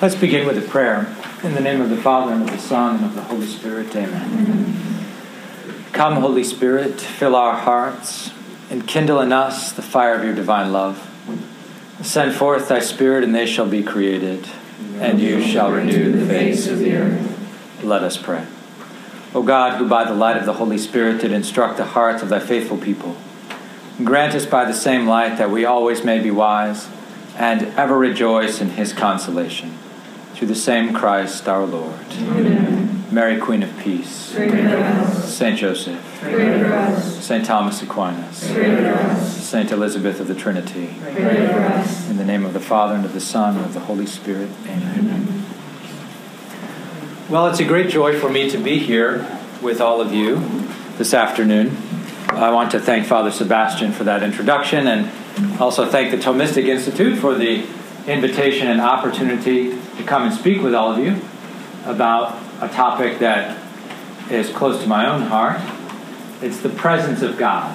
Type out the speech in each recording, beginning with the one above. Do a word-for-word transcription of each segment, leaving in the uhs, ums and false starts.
Let's begin with a prayer. In the name of the Father, and of the Son, and of the Holy Spirit, amen. Come, Holy Spirit, fill our hearts, and kindle in us the fire of your divine love. Send forth thy Spirit, and they shall be created, and you shall renew the face of the earth. Let us pray. O God, who by the light of the Holy Spirit did instruct the hearts of thy faithful people, grant us by the same light that we always may be wise and ever rejoice in his consolation. Through the same Christ our Lord. Amen. Mary, Queen of Peace. Pray for us. Saint Joseph. Pray for us. Saint Thomas Aquinas. Pray for us. Saint Elizabeth of the Trinity. Pray for us. In the name of the Father, and of the Son, and of the Holy Spirit. Amen. Amen. Well, it's a great joy for me to be here with all of you this afternoon. I want to thank Father Sebastian for that introduction, and also thank the Thomistic Institute for the invitation and opportunity to come and speak with all of you about a topic that is close to my own heart. It's the presence of God.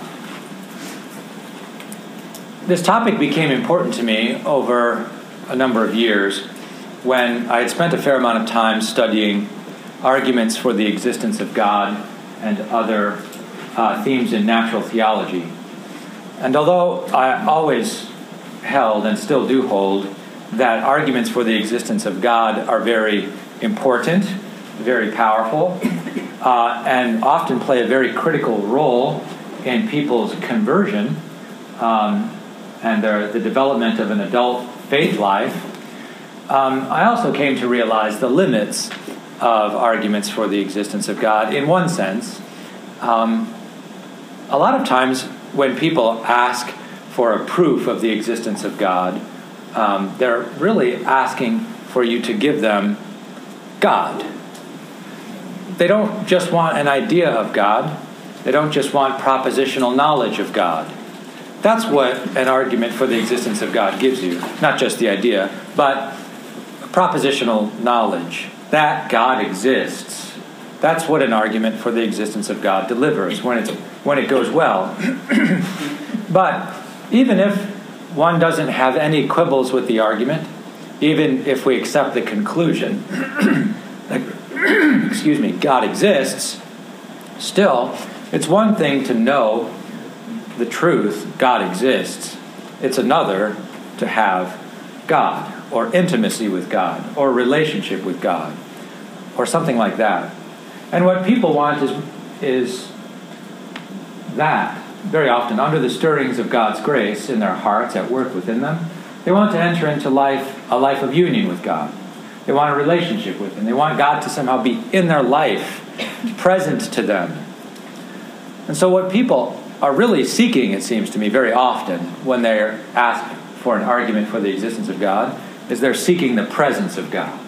This topic became important to me over a number of years when I had spent a fair amount of time studying arguments for the existence of God and other uh, themes in natural theology. And although I always held and still do hold that arguments for the existence of God are very important, very powerful, uh, and often play a very critical role in people's conversion um, and their, the development of an adult faith life, um, I also came to realize the limits of arguments for the existence of God. In one sense, um, a lot of times when people ask for a proof of the existence of God, um, they're really asking for you to give them God. They don't just want an idea of God. They don't just want propositional knowledge of God. That's what an argument for the existence of God gives you. Not just the idea, but propositional knowledge that God exists. That's what an argument for the existence of God delivers when it's when it goes well. But even if one doesn't have any quibbles with the argument, even if we accept the conclusion that, excuse me, God exists, still, it's one thing to know the truth, God exists. It's another to have God, or intimacy with God, or relationship with God, or something like that. And what people want is, is that, very often, under the stirrings of God's grace in their hearts at work within them, they want to enter into life, a life of union with God. They want a relationship with Him. They want God to somehow be in their life, present to them. And so what people are really seeking, it seems to me, very often, when they're asked for an argument for the existence of God, is they're seeking the presence of God.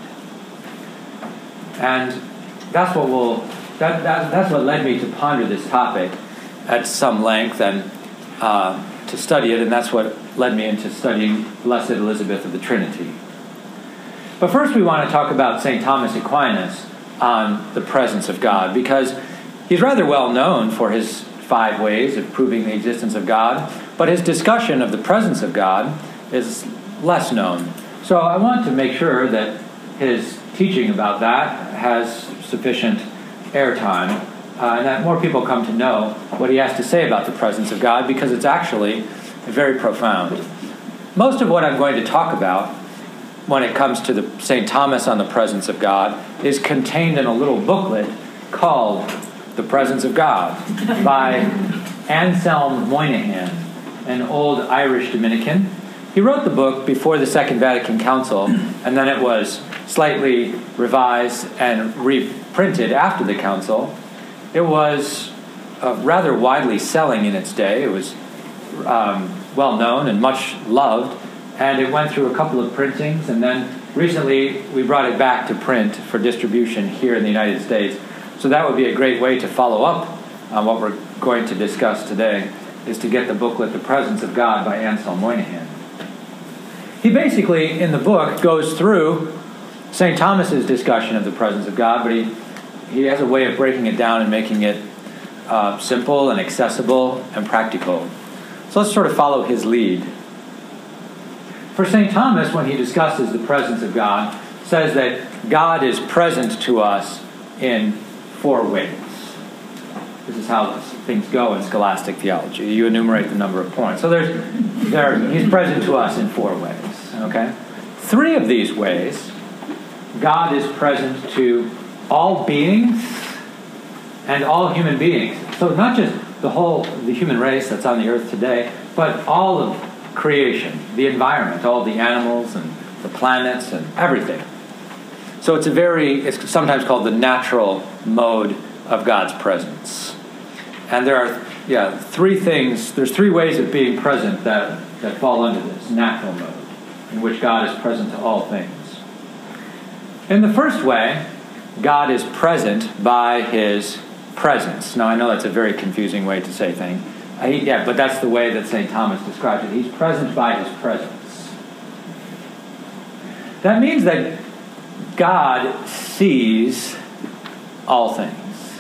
And that's what will that, that that's what led me to ponder this topic at some length and uh, to study it, and that's what led me into studying Blessed Elizabeth of the Trinity. But first we want to talk about Saint Thomas Aquinas on the presence of God, because he's rather well known for his five ways of proving the existence of God, but his discussion of the presence of God is less known. So I want to make sure that his teaching about that has sufficient airtime, uh, and that more people come to know what he has to say about the presence of God, because it's actually very profound. Most of what I'm going to talk about when it comes to the Saint Thomas on the presence of God is contained in a little booklet called The Presence of God by Anselm Moynihan, an old Irish Dominican. He wrote the book before the Second Vatican Council, and then it was slightly revised and reprinted after the Council. It was uh, rather widely selling in its day. It was um, well known and much loved, and it went through a couple of printings, and then recently we brought it back to print for distribution here in the United States. So that would be a great way to follow up on what we're going to discuss today, is to get the booklet The Presence of God by Anselm Moynihan. He basically, in the book, goes through Saint Thomas's discussion of the presence of God, but he, he has a way of breaking it down and making it uh, simple and accessible and practical. So let's sort of follow his lead. For Saint Thomas, when he discusses the presence of God, says that God is present to us in four ways. This is how things go in scholastic theology. You enumerate the number of points. So there's, there, he's present to us in four ways. Okay? Three of these ways, God is present to all beings and all human beings. So not just the whole, the human race that's on the earth today, but all of creation, the environment, all the animals and the planets and everything. So it's a very, it's sometimes called the natural mode of God's presence. And there are, yeah, three things, there's three ways of being present that, that fall under this natural mode, in which God is present to all things. In the first way, God is present by his presence. Now, I know that's a very confusing way to say things. I, yeah, but that's the way that Saint Thomas describes it. He's present by his presence. That means that God sees all things.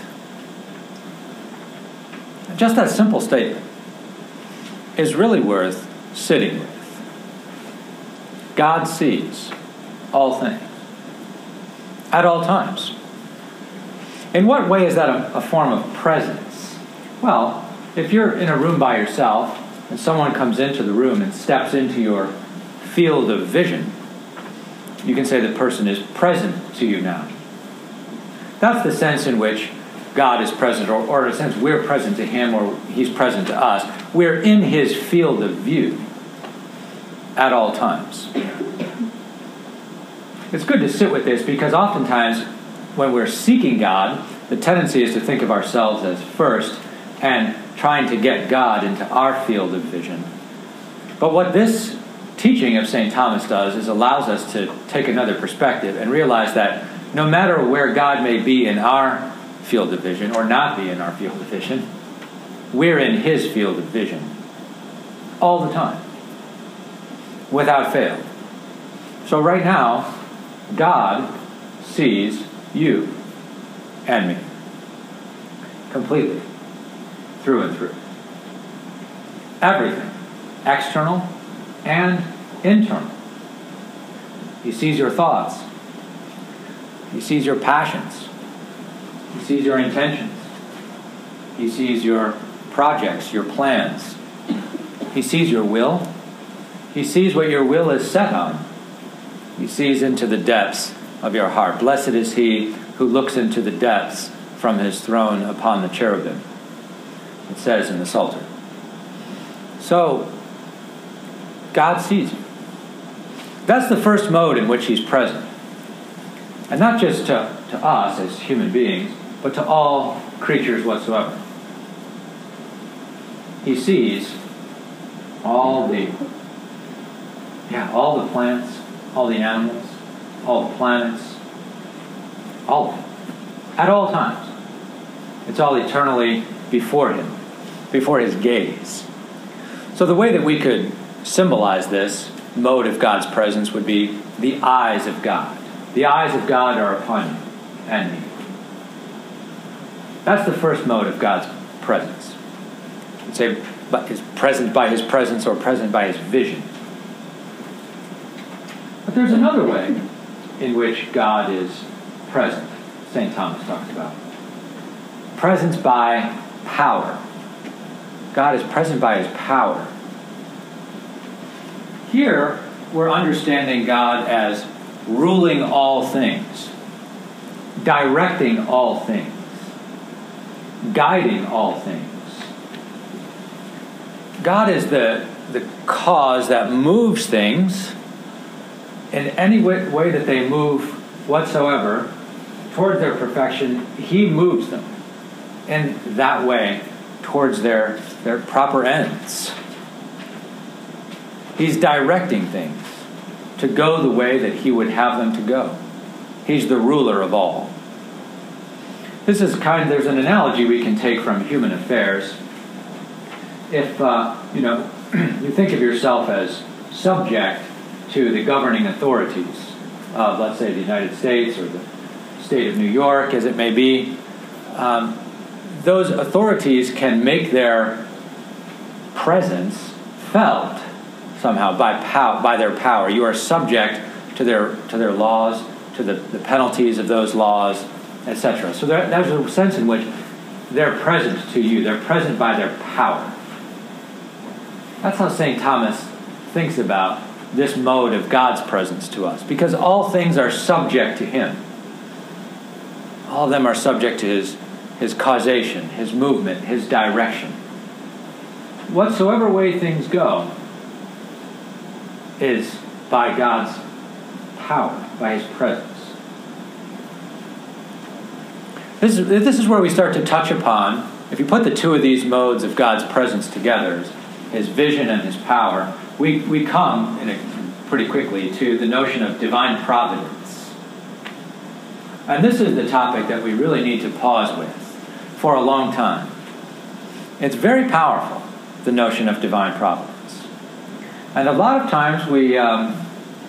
Just that simple statement is really worth sitting with. God sees all things at all times. In what way is that a, a form of presence? Well, if you're in a room by yourself and someone comes into the room and steps into your field of vision, you can say the person is present to you now. That's the sense in which God is present, or, or in a sense we're present to him, or he's present to us. We're in his field of view at all times. It's good to sit with this because oftentimes when we're seeking God, the tendency is to think of ourselves as first and trying to get God into our field of vision. But what this teaching of Saint Thomas does is allows us to take another perspective and realize that no matter where God may be in our field of vision or not be in our field of vision, we're in his field of vision all the time, without fail. So right now, God sees you and me completely, through and through. Everything, external and internal. He sees your thoughts. He sees your passions. He sees your intentions. He sees your projects, your plans. He sees your will. He sees what your will is set on. He sees into the depths of your heart. Blessed is he who looks into the depths from his throne upon the cherubim. It says in the Psalter. So, God sees you. That's the first mode in which he's present. And not just to, to us as human beings, but to all creatures whatsoever. He sees all the, yeah, all the plants, all the animals, all the planets, all of it, at all times. It's all eternally before him, before his gaze. So the way that we could symbolize this mode of God's presence would be the eyes of God. The eyes of God are upon you and me. That's the first mode of God's presence. You'd say, but is present by his presence or present by his vision. But there's another way in which God is present, Saint Thomas talks about. Presence by power. God is present by his power. Here, we're understanding God as ruling all things, directing all things, guiding all things. God is the, the cause that moves things in any way, way that they move whatsoever toward their perfection. He moves them in that way towards their, their proper ends. He's directing things to go the way that he would have them to go. He's the ruler of all. This is kind of, there's an analogy we can take from human affairs. If, uh, you know, you think of yourself as subject to the governing authorities of, let's say, the United States or the state of New York, as it may be, um, those authorities can make their presence felt somehow by pow- by their power. You are subject to their to their laws, to the, the penalties of those laws, et cetera. So there, there's a sense in which they're present to you. They're present by their power. That's how Saint Thomas thinks about this mode of God's presence to us, because all things are subject to him. All of them are subject to his, his causation, his movement, his direction. Whatsoever way things go is by God's power, by his presence. This is, this is where we start to touch upon, if you put the two of these modes of God's presence together, his vision and his power, we, we come in a, pretty quickly to the notion of divine providence. And this is the topic that we really need to pause with for a long time. It's very powerful, the notion of divine providence. And a lot of times we, um,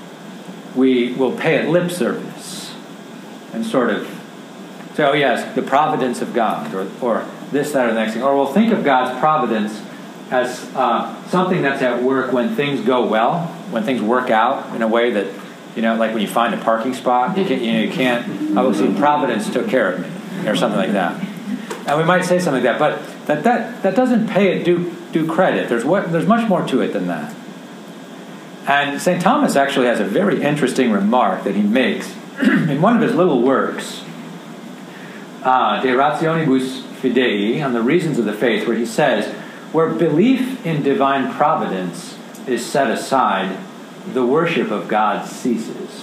we will pay it lip service and sort of say, oh yes, the providence of God, or, or this, that, or the next thing. Or we'll think of God's providence as uh, something that's at work when things go well, when things work out in a way that, you know, like when you find a parking spot, you can't, you know, you can't obviously Providence took care of me, or something like that. And we might say something like that, but that that, that doesn't pay it due, due credit. There's what there's much more to it than that. And Saint Thomas actually has a very interesting remark that he makes in one of his little works, uh, De Rationibus Fidei, on the reasons of the faith, where he says, where belief in divine providence is set aside, the worship of God ceases.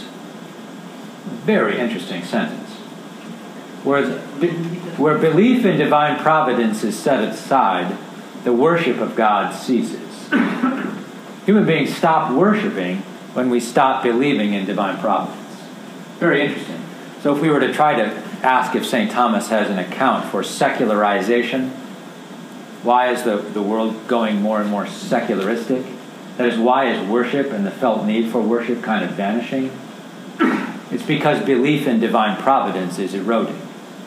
Very interesting sentence. Whereas, where belief in divine providence is set aside, the worship of God ceases. Human beings stop worshiping when we stop believing in divine providence. Very interesting. So if we were to try to ask if Saint Thomas has an account for secularization, why is the, the world going more and more secularistic? That is, why is worship and the felt need for worship kind of vanishing? It's because belief in divine providence is eroding.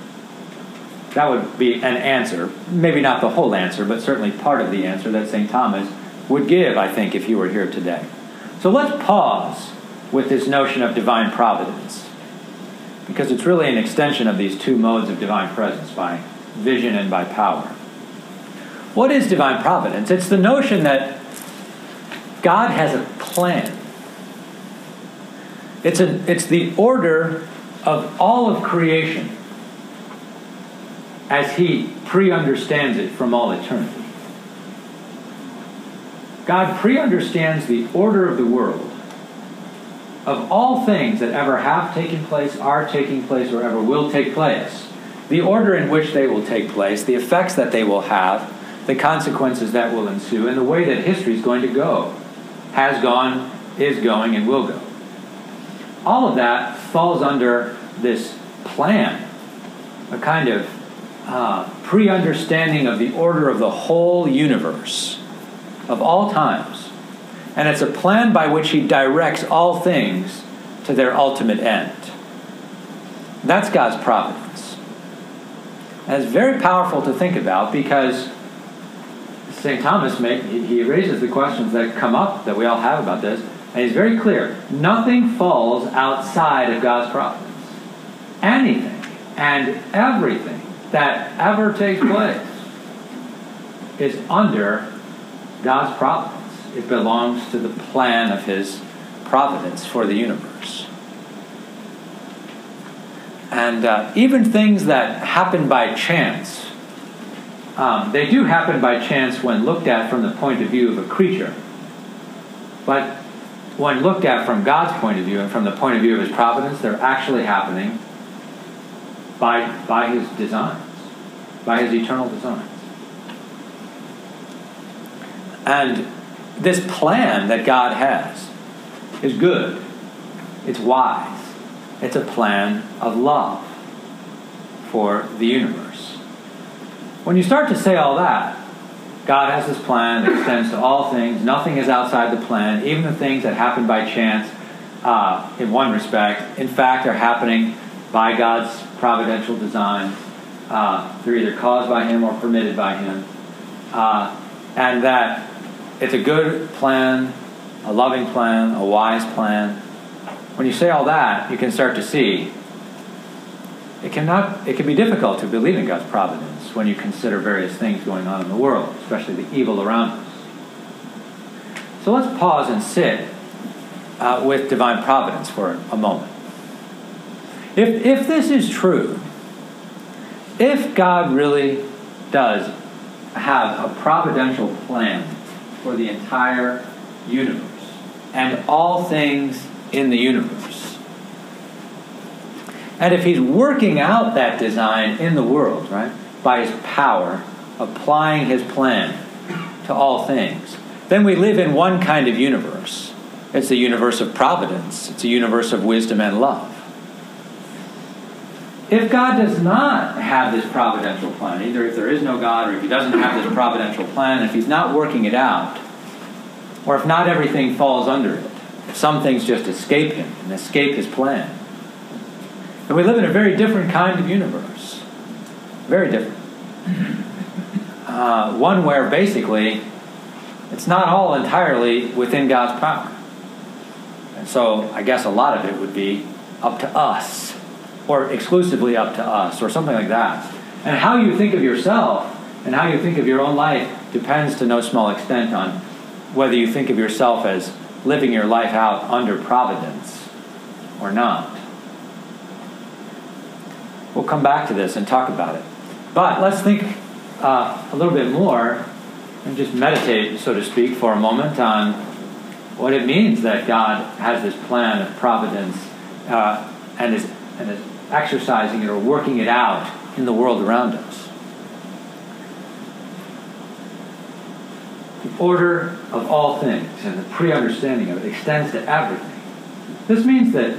That would be an answer, maybe not the whole answer, but certainly part of the answer that Saint Thomas would give, I think, if he were here today. So let's pause with this notion of divine providence, because it's really an extension of these two modes of divine presence, by vision and by power. What is divine providence? It's the notion that God has a plan. It's, a, it's the order of all of creation as he pre-understands it from all eternity. God pre-understands the order of the world, of all things that ever have taken place, are taking place, or ever will take place, the order in which they will take place, the effects that they will have, the consequences that will ensue, and the way that history is going to go, has gone, is going, and will go. All of that falls under this plan, a kind of uh, pre-understanding of the order of the whole universe, of all times. And it's a plan by which he directs all things to their ultimate end. That's God's providence. And it's very powerful to think about, because Saint Thomas, make, he raises the questions that come up, that we all have about this, and he's very clear. Nothing falls outside of God's providence. Anything and everything that ever takes place is under God's providence. It belongs to the plan of his providence for the universe. And uh, even things that happen by chance, um, they do happen by chance when looked at from the point of view of a creature. But when looked at from God's point of view and from the point of view of his providence, they're actually happening by, by his designs, by his eternal designs. And this plan that God has is good. It's wise. It's a plan of love for the universe. When you start to say all that, God has this plan that extends to all things. Nothing is outside the plan. Even the things that happen by chance, uh, in one respect, in fact, are happening by God's providential design. Uh, they're either caused by him or permitted by him. Uh, and that it's a good plan, a loving plan, a wise plan. when you say all that, you can start to see it cannot, it can be difficult to believe in God's providence when you consider various things going on in the world, especially the evil around us. So let's pause and sit uh, with divine providence for a moment. If, if this is true, if God really does have a providential plan for the entire universe and all things in the universe, and if he's working out that design in the world, right, by his power, applying his plan to all things, then we live in one kind of universe. It's a universe of providence. It's a universe of wisdom and love. If God does not have this providential plan, either if there is no God or if he doesn't have this providential plan, if he's not working it out, or if not everything falls under it, if some things just escape him and escape his plan, then we live in a very different kind of universe. Very different. Uh, one where basically it's not all entirely within God's power. And so I guess a lot of it would be up to us, or exclusively up to us, or something like that. And how you think of yourself and how you think of your own life depends to no small extent on whether you think of yourself as living your life out under providence or not. We'll come back to this and talk about it. But let's think uh, a little bit more and just meditate, so to speak, for a moment on what it means that God has this plan of providence uh, and is and is exercising it or working it out in the world around us. The order of all things and the pre-understanding of it extends to everything. This means that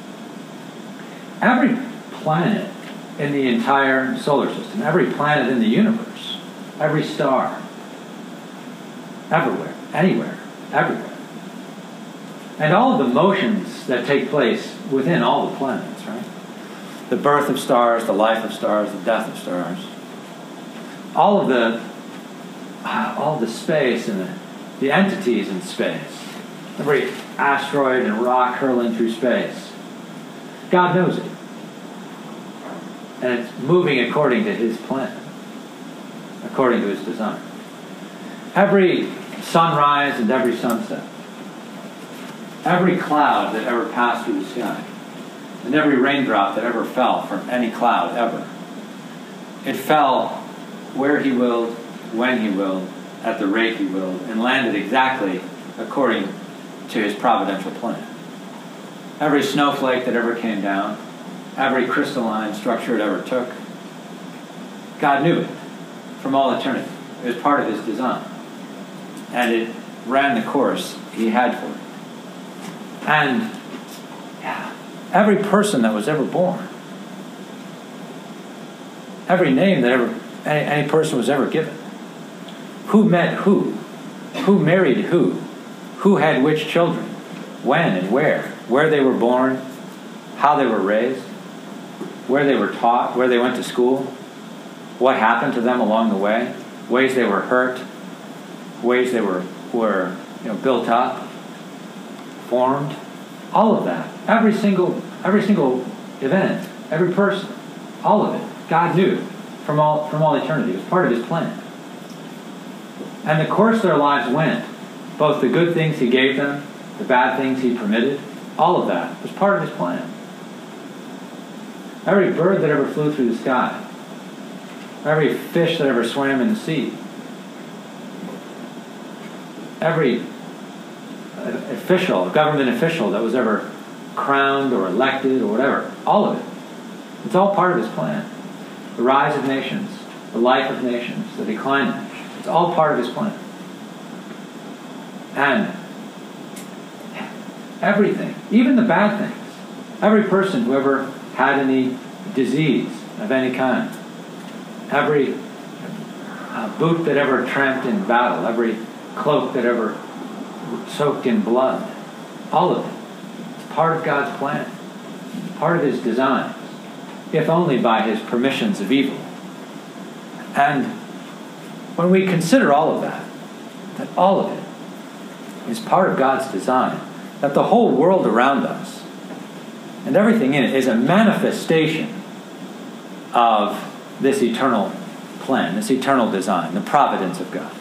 every planet in the entire solar system, every planet in the universe, every star, everywhere, anywhere, everywhere, and all of the motions that take place within all the planets, right? The birth of stars, the life of stars, the death of stars, all of the all of the space and the, the entities in space, every asteroid and rock hurling through space, God knows it. And it's moving according to his plan, according to his design. Every sunrise and every sunset, every cloud that ever passed through the sky, and every raindrop that ever fell from any cloud ever, it fell where he willed, when he willed, at the rate he willed, and landed exactly according to his providential plan. Every snowflake that ever came down, every crystalline structure it ever took, God knew it from all eternity. It was part of his design. And it ran the course he had for it. And yeah, every person that was ever born, every name that ever any, any person was ever given, who met who, who married who, who had which children, when and where, where they were born, how they were raised, where they were taught, where they went to school, what happened to them along the way, ways they were hurt, ways they were, were you know, built up, formed, all of that. Every single, every single event, every person, all of it, God knew from all, from all eternity. It was part of his plan. And the course their lives went, both the good things he gave them, the bad things he permitted, all of that was part of his plan. Every bird that ever flew through the sky, every fish that ever swam in the sea, every official, government official that was ever crowned or elected or whatever, all of it, it's all part of his plan. The rise of nations, the life of nations, the decline of nations, it's all part of his plan. And everything, even the bad things, every person who ever had any disease of any kind, every uh, boot that ever tramped in battle, every cloak that ever soaked in blood, all of it, it's part of God's plan, part of his design, if only by his permissions of evil. And when we consider all of that, that all of it is part of God's design, that the whole world around us and everything in it is a manifestation of this eternal plan, this eternal design, the providence of God.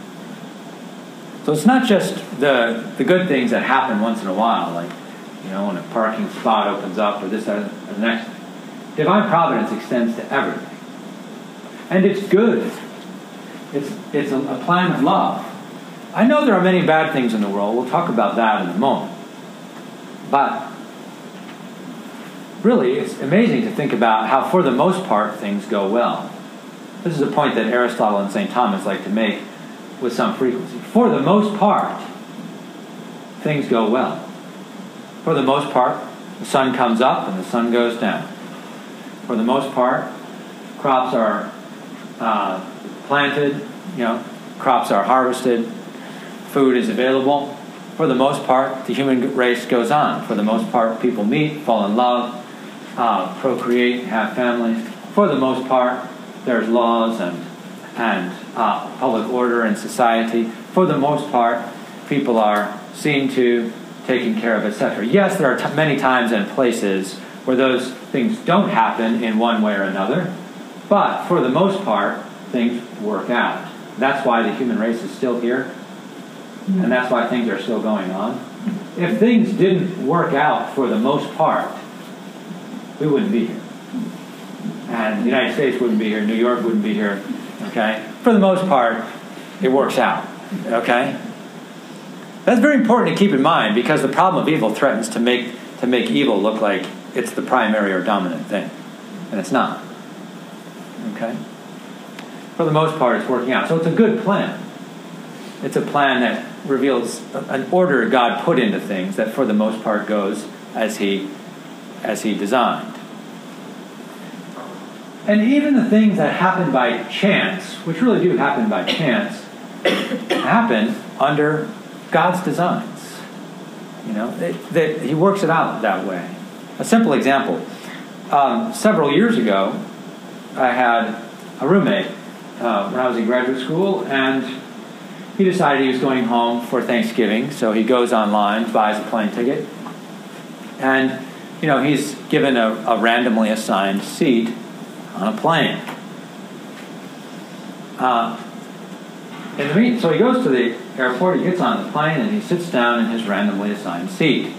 So it's not just the the good things that happen once in a while, like, you know, when a parking spot opens up or this or the next thing. Divine providence extends to everything. And it's good. It's, it's a, a plan of love. I know there are many bad things in the world. We'll talk about that in a moment. But really, it's amazing to think about how, for the most part, things go well. This is a point that Aristotle and Saint Thomas like to make with some frequency. For the most part, things go well. For the most part, the sun comes up and the sun goes down. For the most part, crops are uh, planted, you know, crops are harvested, food is available. For the most part, the human race goes on. For the most part, people meet, fall in love, uh, procreate, have families. For the most part, there's laws and and uh, public order in society. For the most part, people are seen to, taken care of, et cetera. Yes, there are t- many times and places where those things don't happen in one way or another, but for the most part, things work out. That's why the human race is still here, and that's why things are still going on. If things didn't work out for the most part, we wouldn't be here. And the United States wouldn't be here, New York wouldn't be here, okay? For the most part, it works out, okay? That's very important to keep in mind, because the problem of evil threatens to make to make evil look like it's the primary or dominant thing. And it's not. Okay? For the most part, it's working out. So it's a good plan. It's a plan that reveals an order God put into things that for the most part goes as he as he designed. And even the things that happen by chance, which really do happen by chance, happen under God's designs. You know, it, it, he works it out that way. A simple example. Um, several years ago, I had a roommate uh, when I was in graduate school, and he decided he was going home for Thanksgiving, so he goes online, buys a plane ticket, and, you know, he's given a, a randomly assigned seat on a plane. Uh, in the mean, so he goes to the airport, he gets on the plane, and he sits down in his randomly assigned seat.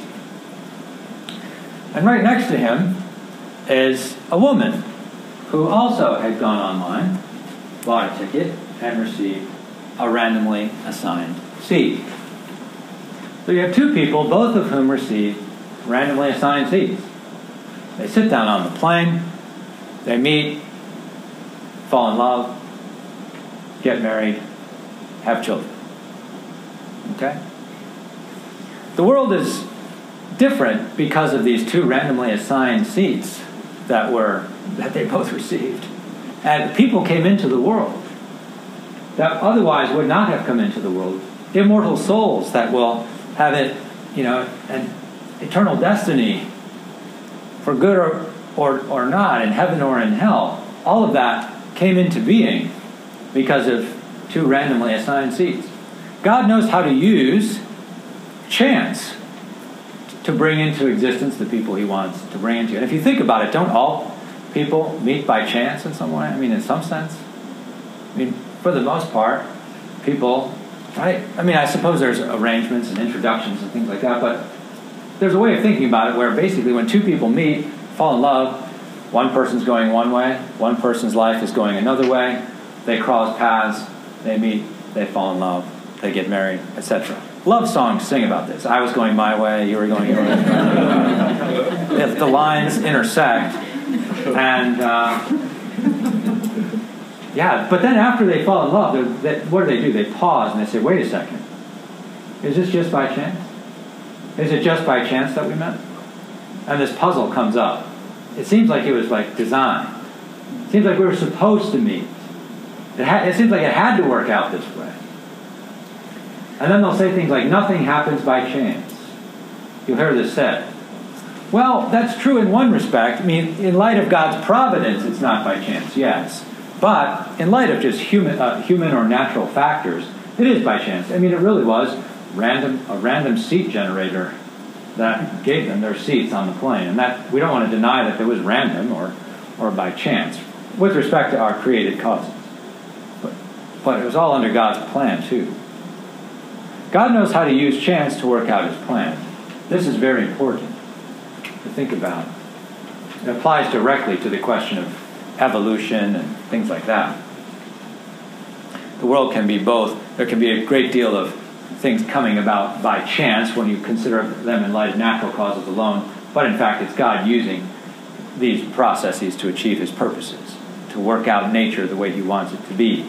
And right next to him is a woman who also had gone online, bought a ticket, and received a randomly assigned seat. So you have two people, both of whom receive randomly assigned seats. They sit down on the plane, they meet, fall in love, get married, have children. Okay? The world is different because of these two randomly assigned seats that were that they both received. And people came into the world that otherwise would not have come into the world. Immortal souls that will have it, you know, an eternal destiny for good or, or, or not, in heaven or in hell. All of that came into being because of two randomly assigned seats. God knows how to use chance to bring into existence the people he wants to bring into. And if you think about it, don't all people meet by chance in some way? I mean, in some sense. I mean, for the most part, people, right? I mean, I suppose there's arrangements and introductions and things like that, but there's a way of thinking about it where basically when two people meet, fall in love, one person's going one way, one person's life is going another way, they cross paths, they meet, they fall in love, they get married, et cetera. Love songs sing about this. I was going my way, you were going your way. If the lines intersect, and uh, yeah, but then after they fall in love, they, what do they do? They pause and they say, wait a second, is this just by chance? Is it just by chance that we met? And this puzzle comes up. It seems like it was like designed. It seems like we were supposed to meet. It, ha- it seems like it had to work out this way. And then they'll say things like, nothing happens by chance. You'll hear this said. Well, that's true in one respect. I mean, in light of God's providence, it's not by chance, yes. But in light of just human, uh, human or natural factors, it is by chance. I mean, it really was random a random seat generator that gave them their seats on the plane. And that we don't want to deny that it was random or, or by chance with respect to our created causes. But, but it was all under God's plan, too. God knows how to use chance to work out his plan. This is very important to think about. It applies directly to the question of evolution and things like that. The world can be both. There can be a great deal of things coming about by chance when you consider them in light of natural causes alone, but in fact it's God using these processes to achieve his purposes, to work out nature the way he wants it to be.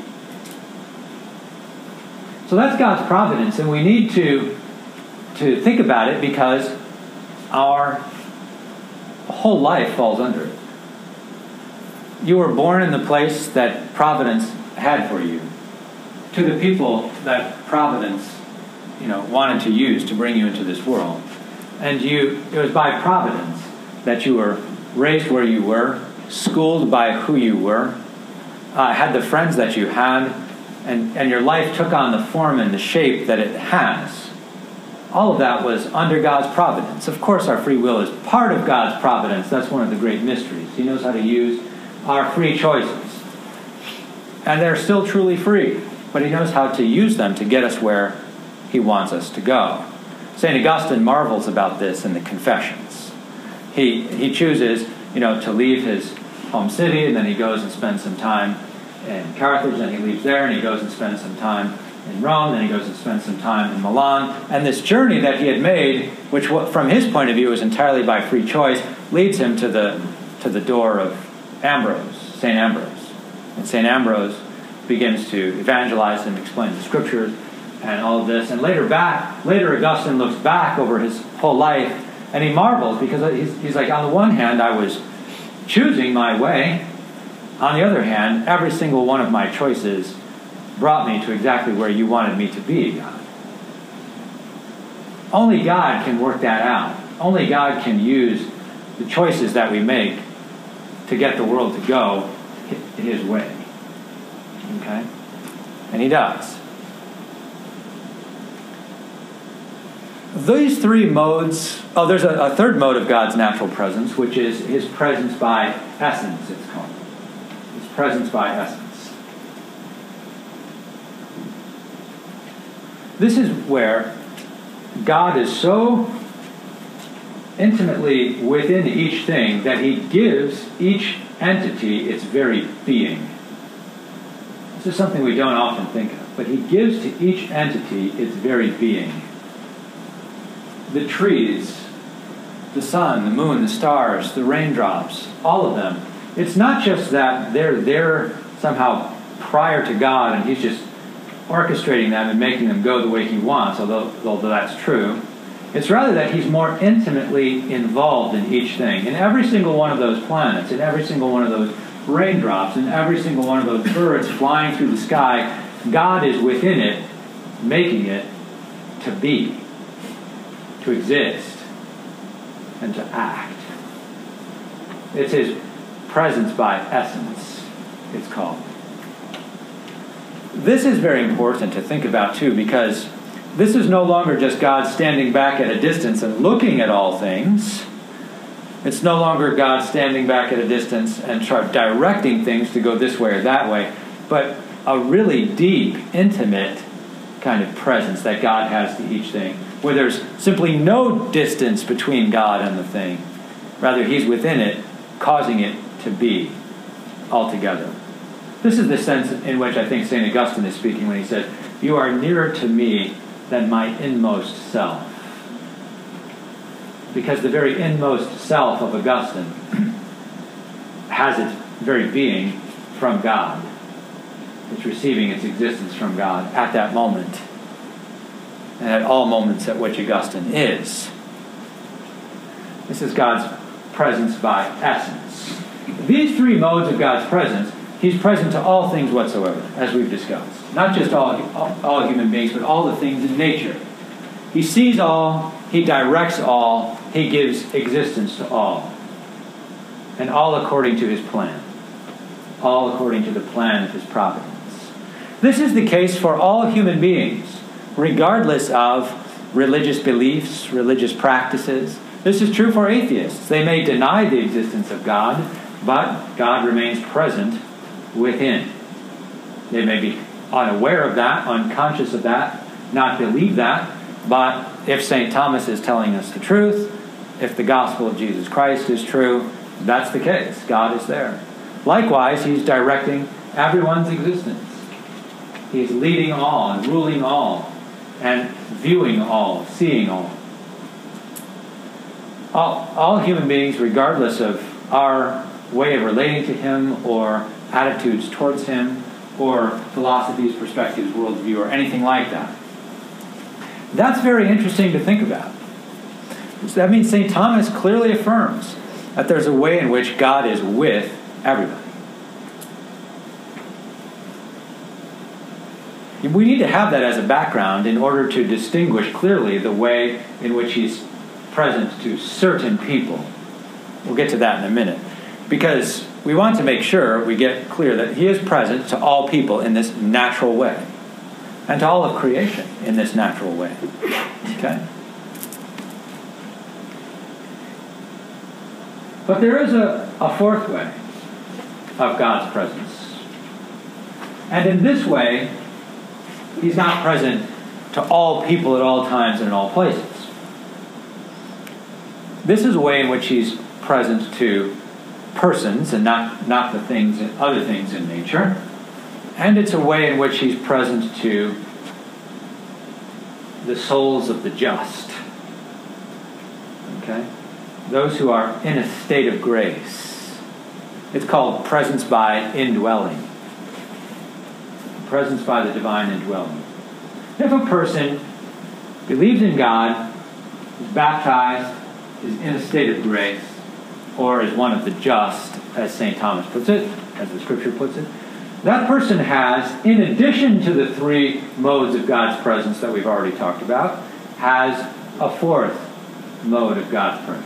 So that's God's providence, and we need to, to think about it because our whole life falls under it. You were born in the place that providence had for you, to the people that providence, you know, wanted to use to bring you into this world. And you, it was by providence that you were raised where you were, schooled by who you were, uh, had the friends that you had, and, and your life took on the form and the shape that it has. All of that was under God's providence. Of course, our free will is part of God's providence. That's one of the great mysteries. He knows how to use our free choices. And they're still truly free, but he knows how to use them to get us where he wants us to go. Saint Augustine marvels about this in the Confessions. He he chooses, you know, to leave his home city, and then he goes and spends some time in Carthage, and he leaves there, and he goes and spends some time in Rome, then he goes and spends some time in Milan. And this journey that he had made, which from his point of view was entirely by free choice, leads him to the to the door of Ambrose, Saint Ambrose. And Saint Ambrose begins to evangelize and explain the scriptures and all of this. And later back, later Augustine looks back over his whole life, and he marvels because he's, he's like, on the one hand, I was choosing my way. On the other hand, every single one of my choices brought me to exactly where you wanted me to be, God. Only God can work that out. Only God can use the choices that we make to get the world to go his way. Okay? And he does. These three modes, oh, there's a, a third mode of God's natural presence, which is his presence by essence, it's called. His presence by essence. This is where God is so intimately within each thing that he gives each entity its very being. This is something we don't often think of, but he gives to each entity its very being. The trees, the sun, the moon, the stars, the raindrops, all of them. It's not just that they're there somehow prior to God and he's just orchestrating them and making them go the way he wants, although, although that's true. It's rather that he's more intimately involved in each thing. In every single one of those planets, in every single one of those raindrops, in every single one of those birds flying through the sky, God is within it, making it to be, to exist, and to act. It's his presence by essence, it's called. This is very important to think about, too, because this is no longer just God standing back at a distance and looking at all things. It's no longer God standing back at a distance and try directing things to go this way or that way, but a really deep, intimate kind of presence that God has to each thing, where there's simply no distance between God and the thing. Rather, he's within it, causing it to be altogether. This is the sense in which I think Saint Augustine is speaking when he says, "You are nearer to me than my inmost self." Because the very inmost self of Augustine has its very being from God. It's receiving its existence from God at that moment, and at all moments at which Augustine is. This is God's presence by essence. These three modes of God's presence, he's present to all things whatsoever, as we've discussed. Not just all, all, all human beings, but all the things in nature. He sees all, he directs all, he gives existence to all. And all according to his plan. All according to the plan of his providence. This is the case for all human beings, regardless of religious beliefs, religious practices. This is true for atheists. They may deny the existence of God, but God remains present within. They may be unaware of that, unconscious of that, not believe that, but if Saint Thomas is telling us the truth, if the gospel of Jesus Christ is true, that's the case. God is there. Likewise, he's directing everyone's existence. He's leading all and ruling all and viewing all, seeing all. All, all human beings, regardless of our way of relating to him or attitudes towards him or philosophies, perspectives, worldview, or anything like that. That's very interesting to think about. So that means Saint Thomas clearly affirms that there's a way in which God is with everybody. We need to have that as a background in order to distinguish clearly the way in which he's present to certain people. We'll get to that in a minute. Because we want to make sure we get clear that he is present to all people in this natural way. And to all of creation in this natural way. Okay? But there is a, a fourth way of God's presence. And in this way, he's not present to all people at all times and in all places. This is a way in which he's present to persons and not, not the things and other things in nature. And it's a way in which he's present to the souls of the just. Okay? Those who are in a state of grace. It's called presence by indwelling. Presence by the divine indwelling. If a person believes in God, is baptized, is in a state of grace, or is one of the just, as Saint Thomas puts it, as the Scripture puts it, that person has, in addition to the three modes of God's presence that we've already talked about, has a fourth mode of God's presence.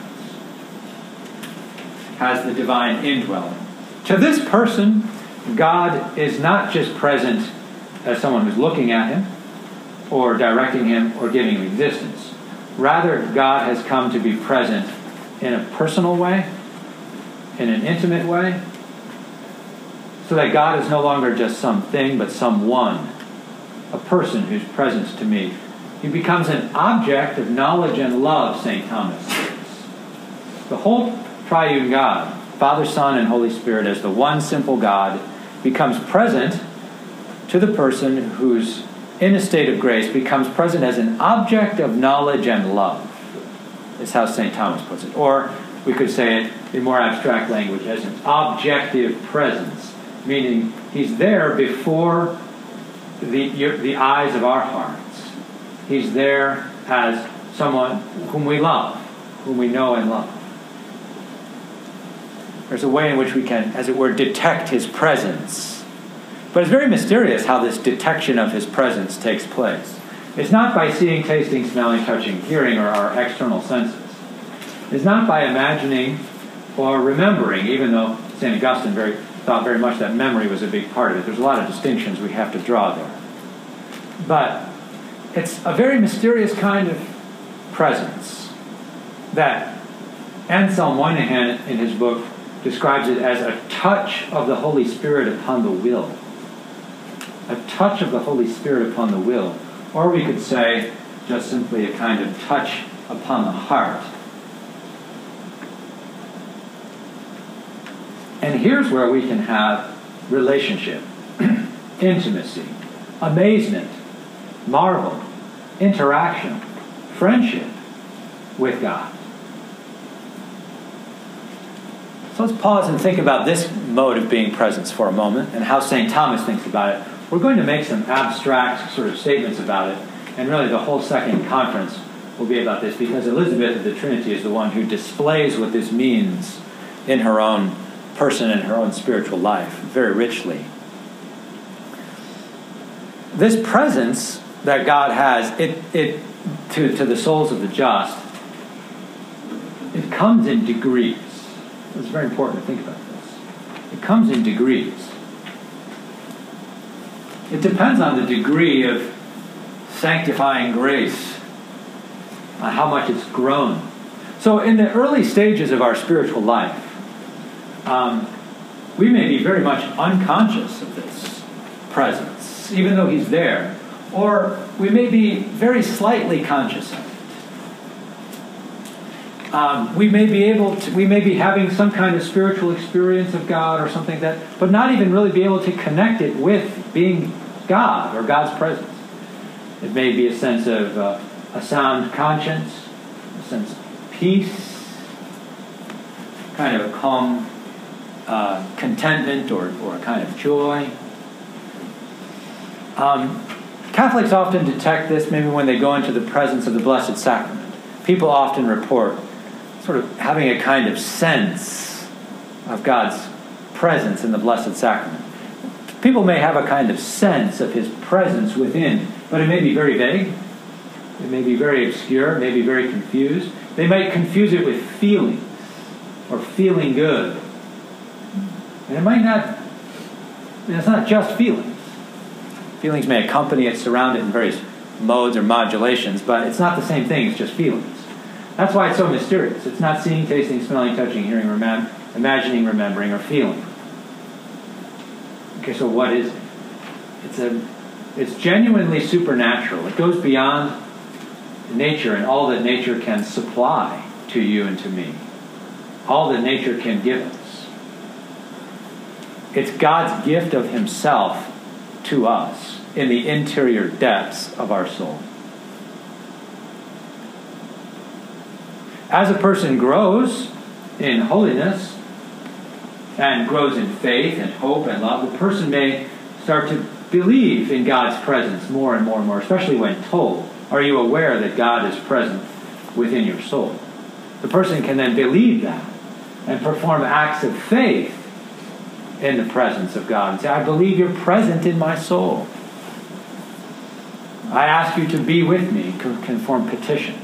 Has the divine indwelling. To this person, God is not just present as someone who's looking at him, or directing him, or giving him existence. Rather, God has come to be present in a personal way, in an intimate way, so that God is no longer just something, but someone, a person who's present to me. He becomes an object of knowledge and love, Saint Thomas says. The whole triune God, Father, Son, and Holy Spirit, as the one simple God, becomes present to the person who's in a state of grace, becomes present as an object of knowledge and love, is how Saint Thomas puts it. Or we could say it in more abstract language as an objective presence, meaning he's there before the, your, the eyes of our hearts. He's there as someone whom we love, whom we know and love. There's a way in which we can, as it were, detect his presence. But it's very mysterious how this detection of his presence takes place. It's not by seeing, tasting, smelling, touching, hearing, or our external senses. It's not by imagining or remembering, even though Saint Augustine very, thought very much that memory was a big part of it. There's a lot of distinctions we have to draw there. But it's a very mysterious kind of presence that Anselm Moynihan, in his book, describes it as a touch of the Holy Spirit upon the will. A touch of the Holy Spirit upon the will. Or we could say, just simply a kind of touch upon the heart. And here's where we can have relationship, intimacy, amazement, marvel, interaction, friendship with God. So let's pause and think about this mode of being presence for a moment and how Saint Thomas thinks about it. We're going to make some abstract sort of statements about it, and really the whole second conference will be about this, because Elizabeth of the Trinity is the one who displays what this means in her own person and her own spiritual life very richly. This presence that God has, it, it to, to the souls of the just, it comes in degrees. It's very important to think about this. It comes in degrees. It depends on the degree of sanctifying grace uh, how much it's grown. So in the early stages of our spiritual life, um, we may be very much unconscious of this presence, even though he's there. Or we may be very slightly conscious of it. Um, we may be able to, we may be having some kind of spiritual experience of God or something like that, but not even really be able to connect it with being God or God's presence. It may be a sense of uh, a sound conscience, a sense of peace, kind of a calm uh, contentment or, or a kind of joy. Um, Catholics often detect this maybe when they go into the presence of the Blessed Sacrament. People often report sort of having a kind of sense of God's presence in the Blessed Sacrament. People may have a kind of sense of his presence within, but it may be very vague. It may be very obscure, it may be very confused. They might confuse it with feelings or feeling good. And it might not, it's not just feelings. Feelings may accompany it, surround it in various modes or modulations, but it's not the same thing as just feelings. That's why it's so mysterious. It's not seeing, tasting, smelling, touching, hearing, remem- imagining, remembering, or feeling. Okay, so what is it? It's a, it's genuinely supernatural. It goes beyond nature and all that nature can supply to you and to me. All that nature can give us. It's God's gift of himself to us in the interior depths of our soul. As a person grows in holiness and grows in faith and hope and love, the person may start to believe in God's presence more and more and more, especially when told. Are you aware that God is present within your soul? The person can then believe that and perform acts of faith in the presence of God and say, I believe you're present in my soul. I ask you to be with me, can form petitions.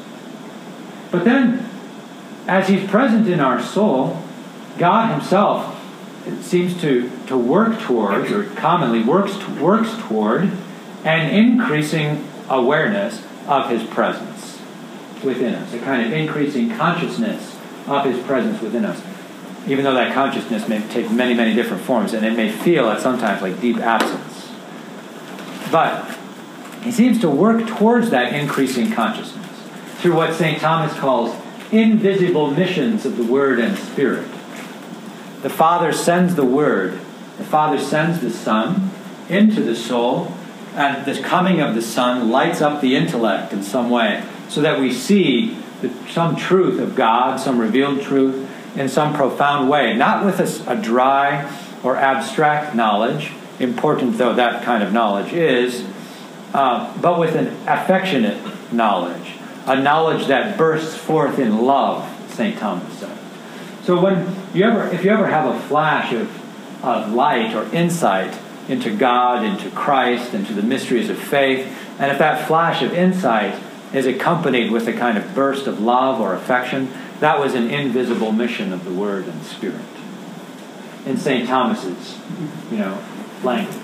But then, as he's present in our soul, God himself it seems to, to work towards, or commonly works works toward, an increasing awareness of his presence within us, a kind of increasing consciousness of his presence within us. Even though that consciousness may take many, many different forms, and it may feel at sometimes like deep absence. But he seems to work towards that increasing consciousness through what Saint Thomas calls invisible missions of the Word and Spirit. The Father sends the Word, the Father sends the Son into the soul, and the coming of the Son lights up the intellect in some way, so that we see the, some truth of God, some revealed truth, in some profound way, not with a, a dry or abstract knowledge, important though that kind of knowledge is, uh, but with an affectionate knowledge, a knowledge that bursts forth in love, Saint Thomas said. So when you ever, if you ever have a flash of, of light or insight into God, into Christ, into the mysteries of faith, and if that flash of insight is accompanied with a kind of burst of love or affection, that was an invisible mission of the Word and Spirit. In Saint Thomas's, you know, language.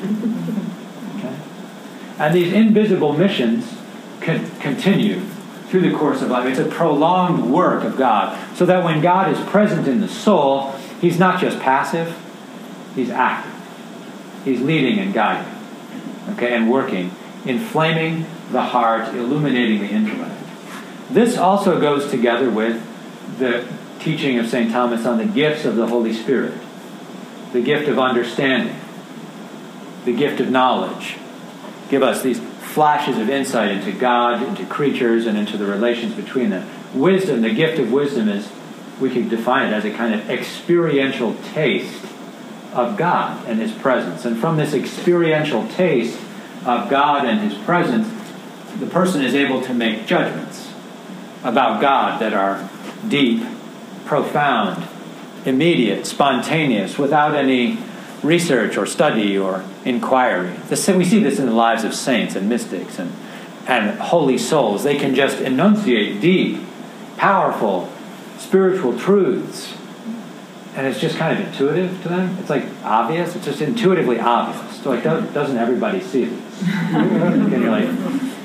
Okay? And these invisible missions can continue through the course of life. It's a prolonged work of God, so that when God is present in the soul, he's not just passive, he's active. He's leading and guiding, okay, and working, inflaming the heart, illuminating the intellect. This also goes together with the teaching of Saint Thomas on the gifts of the Holy Spirit, the gift of understanding, the gift of knowledge. Give us these flashes of insight into God, into creatures, and into the relations between them. Wisdom, the gift of wisdom is, we could define it as a kind of experiential taste of God and his presence. And from this experiential taste of God and his presence, the person is able to make judgments about God that are deep, profound, immediate, spontaneous, without any research or study or inquiry. This, we see this in the lives of saints and mystics and, and holy souls. They can just enunciate deep, powerful, spiritual truths. And it's just kind of intuitive to them. It's like obvious. It's just intuitively obvious. So like, doesn't everybody see this? And you're like,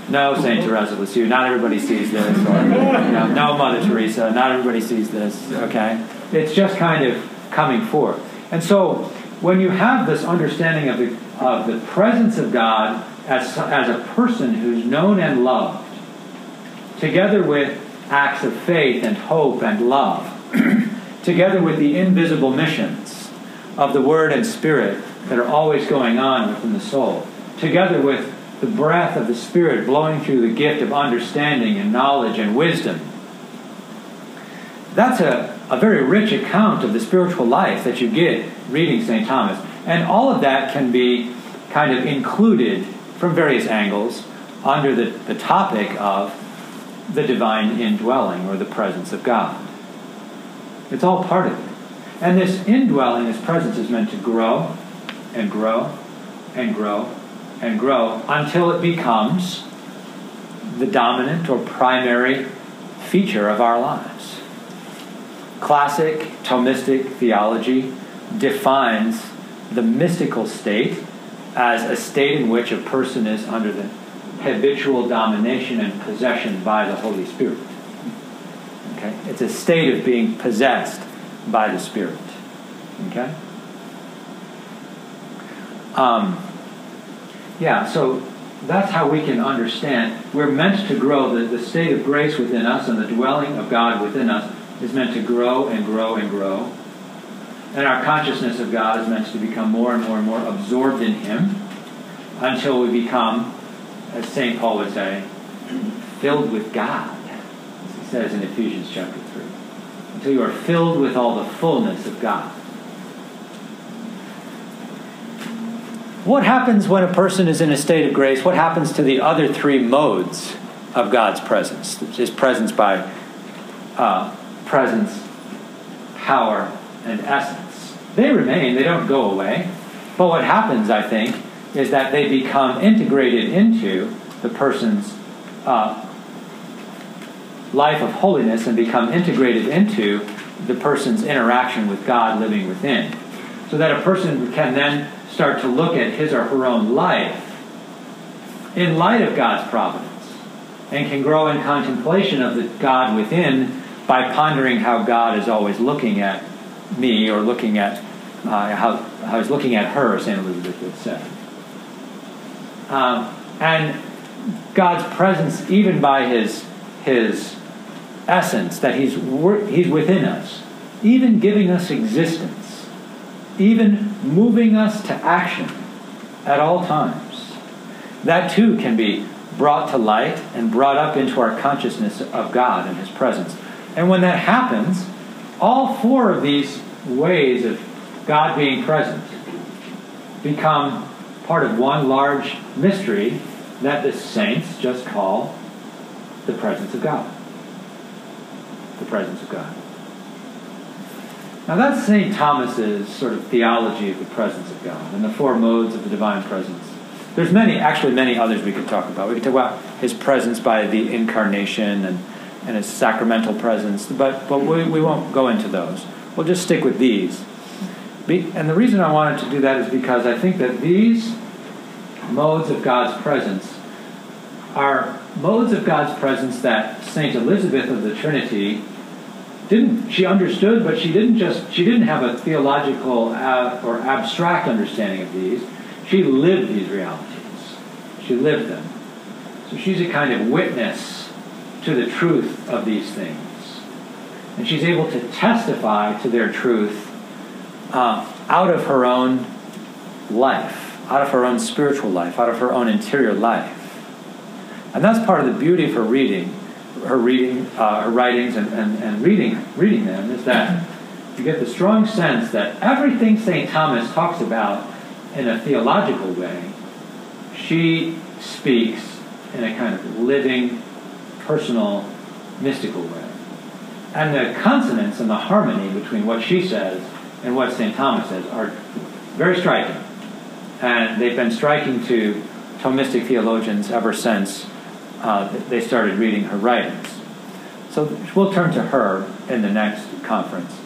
no Saint Teresa of Lisieux, not everybody sees this, or you know, no Mother Teresa, not everybody sees this, okay? It's just kind of coming forth. And so when you have this understanding of the, of the presence of God as, as a person who's known and loved, together with acts of faith and hope and love, together with the invisible missions of the Word and Spirit that are always going on within the soul, together with the breath of the Spirit blowing through the gift of understanding and knowledge and wisdom. That's a, a very rich account of the spiritual life that you get reading Saint Thomas. And all of that can be kind of included from various angles under the, the topic of the divine indwelling or the presence of God. It's all part of it. And this indwelling, this presence, is meant to grow and grow and grow and grow until it becomes the dominant or primary feature of our lives. Classic Thomistic theology defines the mystical state as a state in which a person is under the habitual domination and possession by the Holy Spirit. Okay? It's a state of being possessed by the Spirit. Okay? Um, yeah, so that's how we can understand. We're meant to grow. The, the state of grace within us and the dwelling of God within us is meant to grow and grow and grow. And our consciousness of God is meant to become more and more and more absorbed in Him until we become, as Saint Paul would say, filled with God, as he says in Ephesians chapter three. Until you are filled with all the fullness of God. What happens when a person is in a state of grace? What happens to the other three modes of God's presence? His presence by uh, presence, power, and essence. They remain. They don't go away. But what happens, I think, is that they become integrated into the person's uh, life of holiness and become integrated into the person's interaction with God living within. So that a person can then start to look at his or her own life in light of God's providence and can grow in contemplation of the God within by pondering how God is always looking at me or looking at uh, how, how he's looking at her, Saint Elizabeth would say. Um, and God's presence, even by his his essence, that he's he's within us, even giving us existence, even moving us to action at all times. That too can be brought to light and brought up into our consciousness of God and His presence. And when that happens, all four of these ways of God being present become part of one large mystery that the saints just call the presence of God. The presence of God. Now that's Saint Thomas's sort of theology of the presence of God and the four modes of the divine presence. There's many, actually many others we could talk about. We could talk about His presence by the incarnation and, and His sacramental presence, but, but we, we won't go into those. We'll just stick with these. Be, and the reason I wanted to do that is because I think that these modes of God's presence are modes of God's presence that Saint Elizabeth of the Trinity didn't, she understood, but she didn't just, she didn't have a theological uh, or abstract understanding of these. She lived these realities. She lived them. So she's a kind of witness to the truth of these things. And she's able to testify to their truth uh, out of her own life, out of her own spiritual life, out of her own interior life. And that's part of the beauty of her reading, her reading, uh, her writings, and, and, and reading, reading them, is that you get the strong sense that everything Saint Thomas talks about in a theological way, she speaks in a kind of living, personal, mystical way. And the consonance and the harmony between what she says and what Saint Thomas says are very striking. And they've been striking to Thomistic theologians ever since uh, they started reading her writings. So we'll turn to her in the next conference.